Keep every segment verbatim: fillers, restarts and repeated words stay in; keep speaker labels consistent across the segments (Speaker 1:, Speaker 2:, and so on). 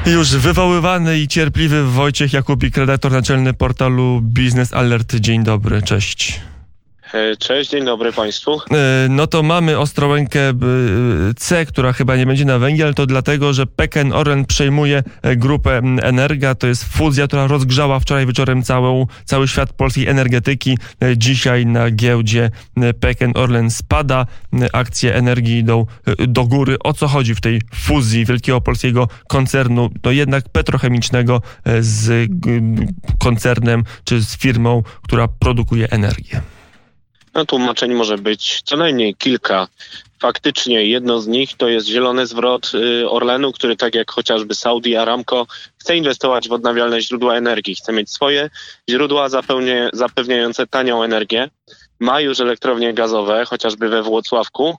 Speaker 1: Już wywoływany i cierpliwy Wojciech Jakubik, redaktor naczelny portalu Biznes Alert. Dzień dobry, cześć.
Speaker 2: Cześć, dzień dobry Państwu.
Speaker 1: No to mamy Ostrołękę C, która chyba nie będzie na węgiel, to dlatego, że P K N Orlen przejmuje grupę Energa. To jest fuzja, która rozgrzała wczoraj wieczorem całą, cały świat polskiej energetyki. Dzisiaj na giełdzie P K N Orlen spada, akcje Energii idą do góry. O co chodzi w tej fuzji wielkiego polskiego koncernu, no jednak petrochemicznego, z koncernem czy z firmą, która produkuje energię?
Speaker 2: No tłumaczeń może być co najmniej kilka. Faktycznie jedno z nich to jest zielony zwrot Orlenu, który tak jak chociażby Saudi Aramco chce inwestować w odnawialne źródła energii. Chce mieć swoje źródła zapełnie, zapewniające tanią energię. Ma już elektrownie gazowe, chociażby we Włocławku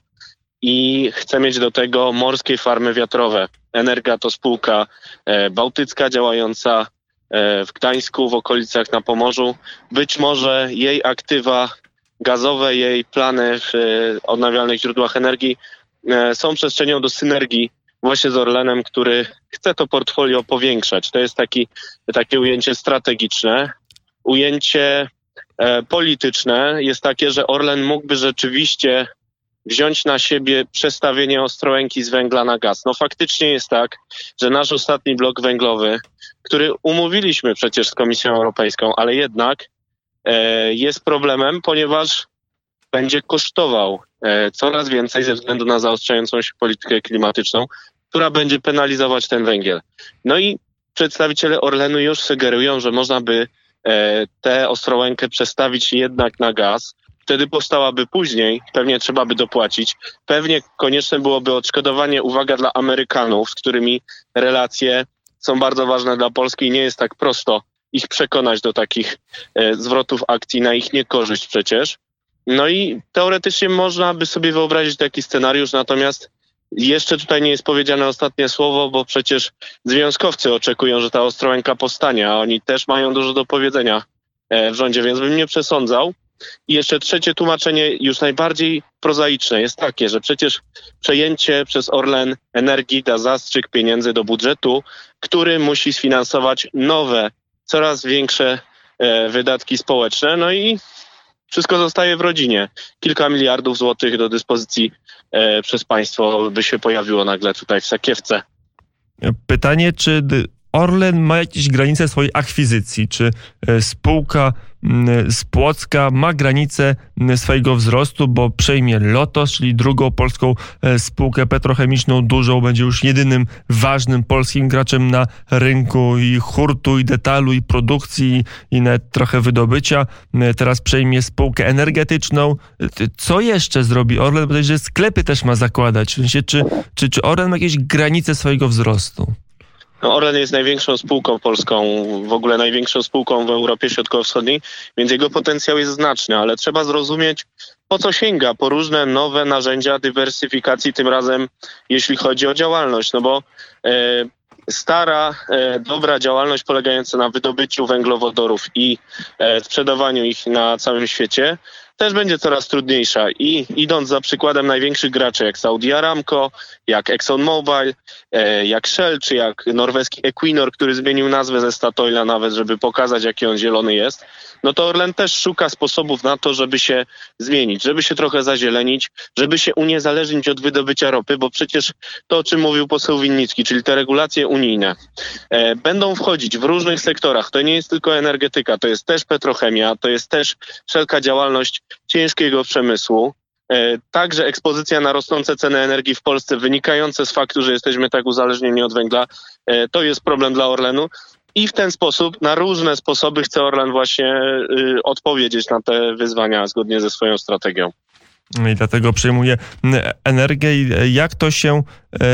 Speaker 2: i chce mieć do tego morskie farmy wiatrowe. Energa to spółka bałtycka działająca w Gdańsku, w okolicach na Pomorzu. Być może jej aktywa gazowe, jej plany w odnawialnych źródłach energii są przestrzenią do synergii właśnie z Orlenem, który chce to portfolio powiększać. To jest taki, takie ujęcie strategiczne. Ujęcie e, polityczne jest takie, że Orlen mógłby rzeczywiście wziąć na siebie przestawienie Ostrołęki z węgla na gaz. No faktycznie jest tak, że nasz ostatni blok węglowy, który umówiliśmy przecież z Komisją Europejską, ale jednak jest problemem, ponieważ będzie kosztował coraz więcej ze względu na zaostrzającą się politykę klimatyczną, która będzie penalizować ten węgiel. No i przedstawiciele Orlenu już sugerują, że można by tę Ostrołękę przestawić jednak na gaz. Wtedy powstałaby później, pewnie trzeba by dopłacić, pewnie konieczne byłoby odszkodowanie, uwaga, dla Amerykanów, z którymi relacje są bardzo ważne dla Polski i nie jest tak prosto ich przekonać do takich e, zwrotów akcji na ich niekorzyść przecież. No i teoretycznie można by sobie wyobrazić taki scenariusz, natomiast jeszcze tutaj nie jest powiedziane ostatnie słowo, bo przecież związkowcy oczekują, że ta Ostrołęka powstanie, a oni też mają dużo do powiedzenia e, w rządzie, więc bym nie przesądzał. I jeszcze trzecie tłumaczenie, już najbardziej prozaiczne, jest takie, że przecież przejęcie przez Orlen energii da zastrzyk pieniędzy do budżetu, który musi sfinansować nowe, coraz większe e, wydatki społeczne, no i wszystko zostaje w rodzinie. Kilka miliardów złotych do dyspozycji e, przez państwo by się pojawiło nagle tutaj w sakiewce.
Speaker 1: Pytanie, czy Orlen ma jakieś granice swojej akwizycji? Czy spółka z Płocka ma granice swojego wzrostu, bo przejmie Lotos, czyli drugą polską spółkę petrochemiczną, dużą, będzie już jedynym ważnym polskim graczem na rynku i hurtu, i detalu, i produkcji, i nawet trochę wydobycia. Teraz przejmie spółkę energetyczną. Co jeszcze zrobi Orlen? Bo że sklepy też ma zakładać. W sensie, czy, czy, czy Orlen ma jakieś granice swojego wzrostu?
Speaker 2: No, Orlen jest największą spółką polską, w ogóle największą spółką w Europie Środkowo-Wschodniej, więc jego potencjał jest znaczny, ale trzeba zrozumieć, po co sięga, po różne nowe narzędzia dywersyfikacji, tym razem jeśli chodzi o działalność, no bo e, stara, e, dobra działalność polegająca na wydobyciu węglowodorów i e, sprzedawaniu ich na całym świecie też będzie coraz trudniejsza i idąc za przykładem największych graczy jak Saudi Aramco, jak ExxonMobil, e, jak Shell czy jak norweski Equinor, który zmienił nazwę ze Statoila nawet, żeby pokazać jaki on zielony jest, no to Orlen też szuka sposobów na to, żeby się zmienić, żeby się trochę zazielenić, żeby się uniezależnić od wydobycia ropy, bo przecież to, o czym mówił poseł Winnicki, czyli te regulacje unijne, e, będą wchodzić w różnych sektorach. To nie jest tylko energetyka, to jest też petrochemia, to jest też wszelka działalność ciężkiego przemysłu. E, także ekspozycja na rosnące ceny energii w Polsce wynikające z faktu, że jesteśmy tak uzależnieni od węgla, e, to jest problem dla Orlenu. I w ten sposób, na różne sposoby chce Orlen właśnie y, odpowiedzieć na te wyzwania zgodnie ze swoją strategią.
Speaker 1: I dlatego przejmuje energię. Jak to się,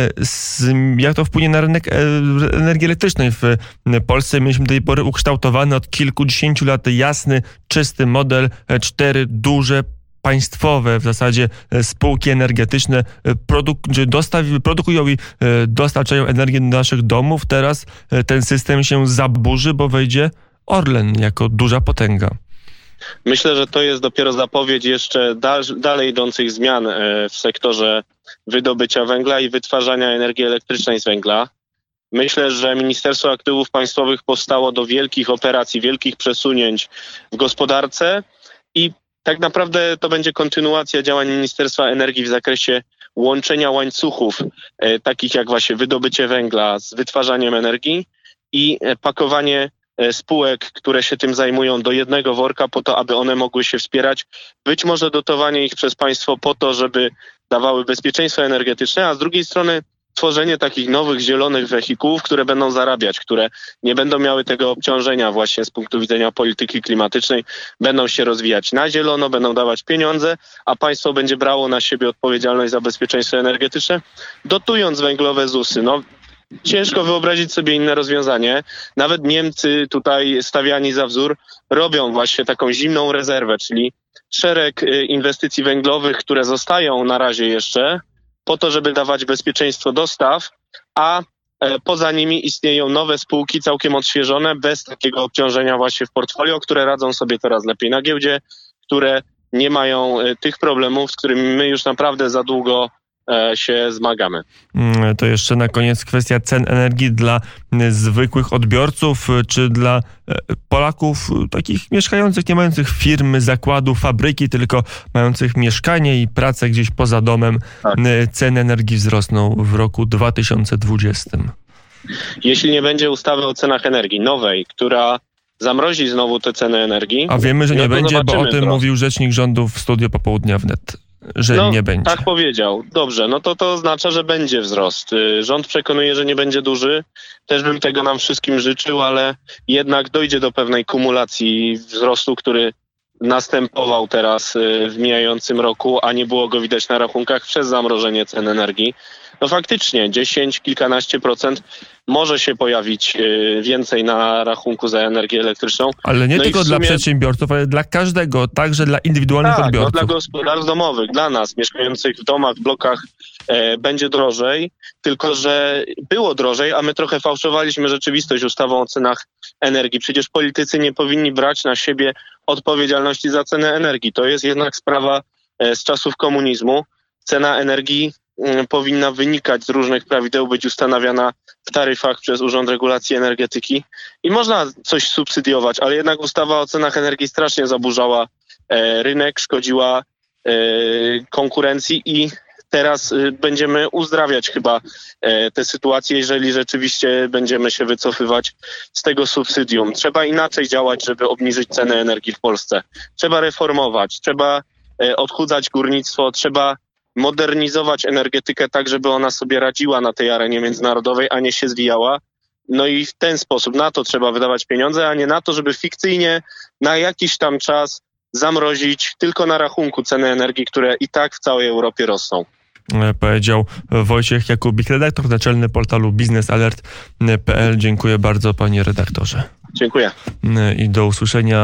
Speaker 1: jak to wpłynie na rynek energii elektrycznej w Polsce? Mieliśmy do tej pory ukształtowany od kilkudziesięciu lat jasny, czysty model, cztery duże państwowe w zasadzie spółki energetyczne produk- dostaw- produkują i dostarczają energię do naszych domów. Teraz ten system się zaburzy, bo wejdzie Orlen jako duża potęga.
Speaker 2: Myślę, że to jest dopiero zapowiedź jeszcze dal- dalej idących zmian w sektorze wydobycia węgla i wytwarzania energii elektrycznej z węgla. Myślę, że Ministerstwo Aktywów Państwowych powstało do wielkich operacji, wielkich przesunięć w gospodarce i tak naprawdę to będzie kontynuacja działań Ministerstwa Energii w zakresie łączenia łańcuchów, e, takich jak właśnie wydobycie węgla z wytwarzaniem energii i e, pakowanie e, spółek, które się tym zajmują, do jednego worka po to, aby one mogły się wspierać. Być może dotowanie ich przez państwo po to, żeby dawały bezpieczeństwo energetyczne, a z drugiej strony tworzenie takich nowych, zielonych wehikułów, które będą zarabiać, które nie będą miały tego obciążenia właśnie z punktu widzenia polityki klimatycznej, będą się rozwijać na zielono, będą dawać pieniądze, a państwo będzie brało na siebie odpowiedzialność za bezpieczeństwo energetyczne, dotując węglowe ZUSy. No, ciężko wyobrazić sobie inne rozwiązanie. Nawet Niemcy tutaj stawiani za wzór robią właśnie taką zimną rezerwę, czyli szereg inwestycji węglowych, które zostają na razie jeszcze po to, żeby dawać bezpieczeństwo dostaw, a poza nimi istnieją nowe spółki całkiem odświeżone, bez takiego obciążenia właśnie w portfolio, które radzą sobie coraz lepiej na giełdzie, które nie mają tych problemów, z którymi my już naprawdę za długo się zmagamy.
Speaker 1: To jeszcze na koniec kwestia cen energii dla zwykłych odbiorców, czy dla Polaków takich mieszkających, nie mających firmy, zakładu, fabryki, tylko mających mieszkanie i pracę gdzieś poza domem. Tak. Ceny energii wzrosną w roku dwa tysiące dwudziestym.
Speaker 2: Jeśli nie będzie ustawy o cenach energii nowej, która zamrozi znowu te ceny energii.
Speaker 1: A wiemy, że nie
Speaker 2: no
Speaker 1: będzie, bo o tym
Speaker 2: to. mówił
Speaker 1: rzecznik rządu w Studio Popołudnia Wnet. Że
Speaker 2: no,
Speaker 1: nie będzie.
Speaker 2: Tak powiedział. Dobrze, no to to oznacza, że będzie wzrost. Rząd przekonuje, że nie będzie duży. Też bym tego nam wszystkim życzył, ale jednak dojdzie do pewnej kumulacji wzrostu, który następował teraz w mijającym roku, a nie było go widać na rachunkach przez zamrożenie cen energii. No faktycznie dziesięć, kilkanaście procent może się pojawić więcej na rachunku za energię elektryczną.
Speaker 1: Ale nie
Speaker 2: no
Speaker 1: tylko
Speaker 2: sumie...
Speaker 1: dla przedsiębiorców, ale dla każdego, także dla indywidualnych
Speaker 2: tak,
Speaker 1: odbiorców.
Speaker 2: No dla gospodarstw domowych, dla nas mieszkających w domach, w blokach e, będzie drożej, tylko że było drożej, a my trochę fałszowaliśmy rzeczywistość ustawą o cenach energii. Przecież politycy nie powinni brać na siebie odpowiedzialności za cenę energii. To jest jednak sprawa e, z czasów komunizmu. Cena energii powinna wynikać z różnych prawideł, być ustanawiana w taryfach przez Urząd Regulacji Energetyki i można coś subsydiować, ale jednak ustawa o cenach energii strasznie zaburzała e, rynek, szkodziła e, konkurencji i teraz e, będziemy uzdrawiać chyba e, tę sytuację, jeżeli rzeczywiście będziemy się wycofywać z tego subsydium. Trzeba inaczej działać, żeby obniżyć cenę energii w Polsce. Trzeba reformować, trzeba e, odchudzać górnictwo, trzeba modernizować energetykę tak, żeby ona sobie radziła na tej arenie międzynarodowej, a nie się zwijała. No i w ten sposób na to trzeba wydawać pieniądze, a nie na to, żeby fikcyjnie na jakiś tam czas zamrozić tylko na rachunku ceny energii, które i tak w całej Europie rosną.
Speaker 1: Powiedział Wojciech Jakubik, redaktor naczelny portalu biznes alert kropka p l. Dziękuję bardzo, panie redaktorze.
Speaker 2: Dziękuję.
Speaker 1: I do usłyszenia.